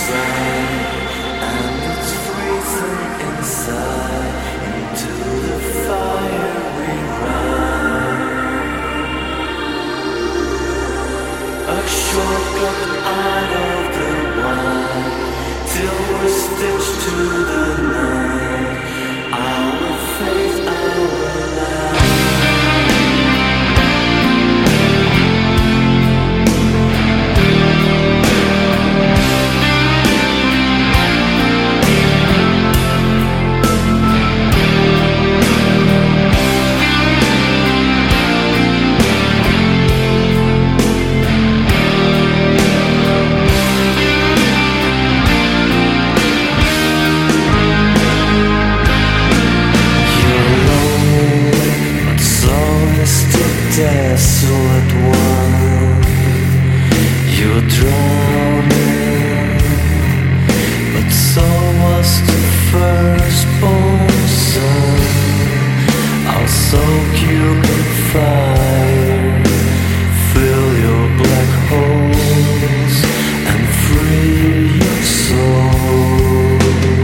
Desolate one, you're drowning, but so was the firstborn son. I'll soak you in fire, fill your black holes, and free your soul.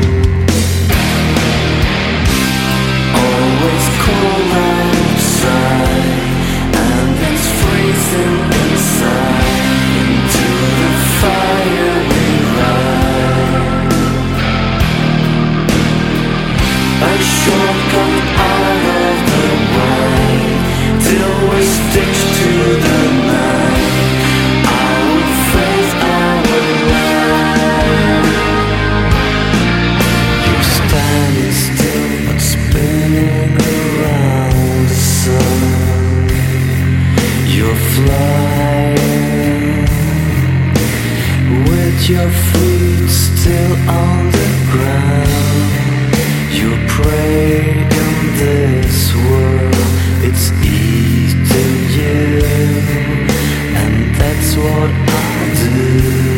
Always cold outside, freezing inside, into the fire we ride. A shortcut out of the white, till we stick to the night. I will face our life. You're standing still but spinning around the sun. You're flying with your feet still on the ground. You pray in this world, it's eating you, and that's what I do.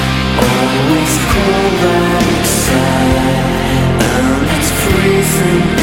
Cold outside, and it's freezing